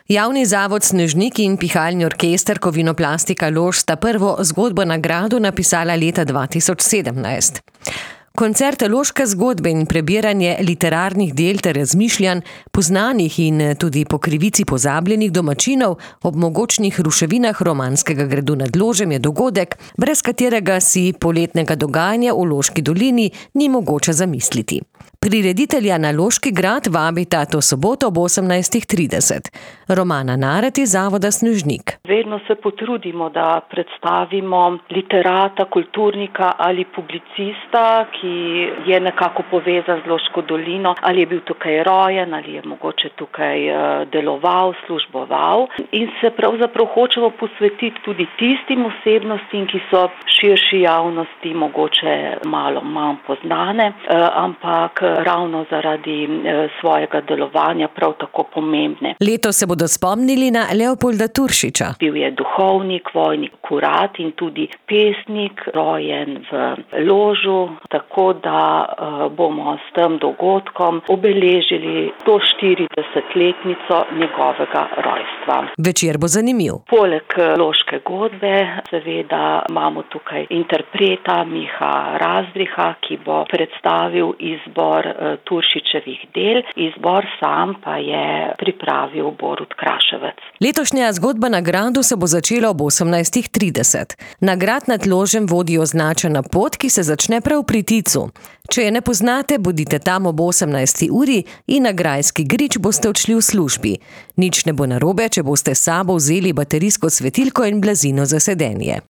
Javni zavod Snežnik in pihalni orkester Kovinoplastika Lož sta prvo zgodbo na gradu napisala leta 2017. Koncert Loške zgodbe in prebiranje literarnih del ter razmišljanj poznanih in tudi po krivici pozabljenih domačinov ob mogočnih ruševinah romanskega gradu nad Ložem je dogodek, brez katerega si poletnega dogajanja v Loški dolini ni mogoče zamisliti. Prireditelja na Loški grad vabita to soboto ob 18:30. Romana Naret iz zavoda Snežnik. Vedno se potrudimo, da predstavimo literata, kulturnika ali publicista, ki je nekako povezan z Loško dolino, ali je bil tukaj rojen, ali je mogoče tukaj deloval, služboval. In se pravzaprav hočemo posvetiti tudi tistim osebnostim, ki so širši javnosti mogoče malo manj poznane, ampak ravno zaradi svojega delovanja prav tako pomembne. Letos se bodo spomnili na Leopolda Turšiča. Bil je duhovnik, vojnik, kurat in tudi pesnik, rojen v Ložu, tako da bomo s tem dogodkom obeležili 140-letnico njegovega rojstva. Večer bo zanimiv. Poleg Loške godbe seveda imamo tukaj interpreta Miha Razdriha, ki bo predstavil izbor Turšičevih del. Izbor sam pa je pripravil Borut Kraševec. Letošnja zgodba na gradu se bo začela ob 18:30. Na grad nad Ložem vodi označena pot, ki se začne prav pri Ticu. Če je ne poznate, bodite tam ob 18. uri in na grajski grič boste odšli v službi. Nič ne bo narobe, če boste s sabo vzeli baterijsko svetilko in blazino za sedenje.